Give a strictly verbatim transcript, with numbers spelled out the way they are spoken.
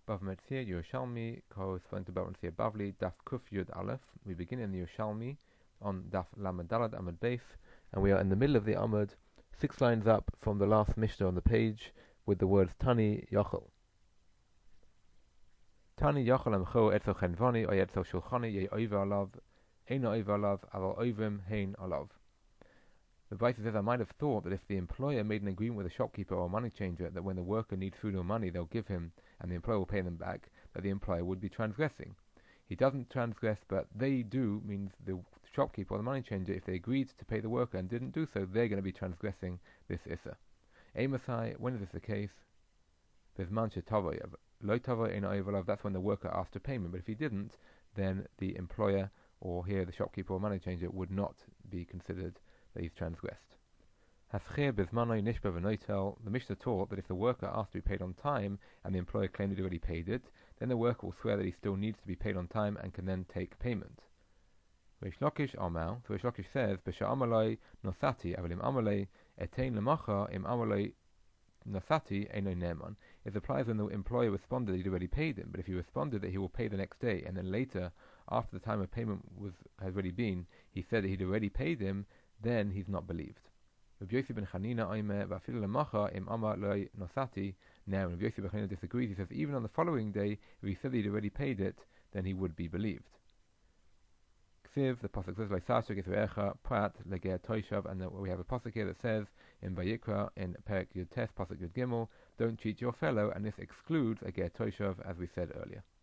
Bava Metzia Yerushalmi corresponding to Bava Metzia Bavli Daf Kuf Yud Aleph. We begin in the Yerushalmi on Daf Lamed Dalad Amud Beis, and we are in the middle of the Amud, six lines up from the last Mishnah on the page, with the words Tani Yochel. Tani Yochel Amcho Etzel Chenvani or Etzel Shulchani Ye Oiva Alav Eina Oiva Alav Aval Oivim Hein Alav. The Brisa says, I might have thought that if the employer made an agreement with a shopkeeper or a money changer that when the worker needs food or money they'll give him and the employer will pay them back, that the employer would be transgressing. He doesn't transgress, but they do, means the shopkeeper or the money changer, if they agreed to pay the worker and didn't do so, they're going to be transgressing this Issa. Amosai, when is this the case? There's Mancha Tava, Lo Tava in Ayavalav, that's when the worker asked for payment, but if he didn't, then the employer, or here the shopkeeper or money changer, would not be considered that he's transgressed. The Mishnah taught that if the worker asked to be paid on time and the employer claimed he'd already paid it, then the worker will swear that he still needs to be paid on time and can then take payment. Reish Lakish Amal, so Reish Lakish says, Besha Amalei Nosati Avalim Amalei Etein Lemacha Im Amalei Nosati Eino Neman. It applies when the employer responded that he'd already paid him, but if he responded that he will pay the next day and then later, after the time of payment was has already been, he said that he'd already paid him, then he's not believed. Rabbi Yossi ben Chanina Omer v'afilu lemacha im amar lo nosati. Now, Rabbi Yossi ben Chanina disagrees. He says even on the following day, if he said that he'd already paid it, then he would be believed. Ksiv, the pasuk says, "Leisasher gitrecha prat leger toishav," and we have a pasuk here that says in Vayikra in Perek Yud Tes pasuk Yud Gimel, "Don't cheat your fellow," and this excludes a ger toishav, as we said earlier.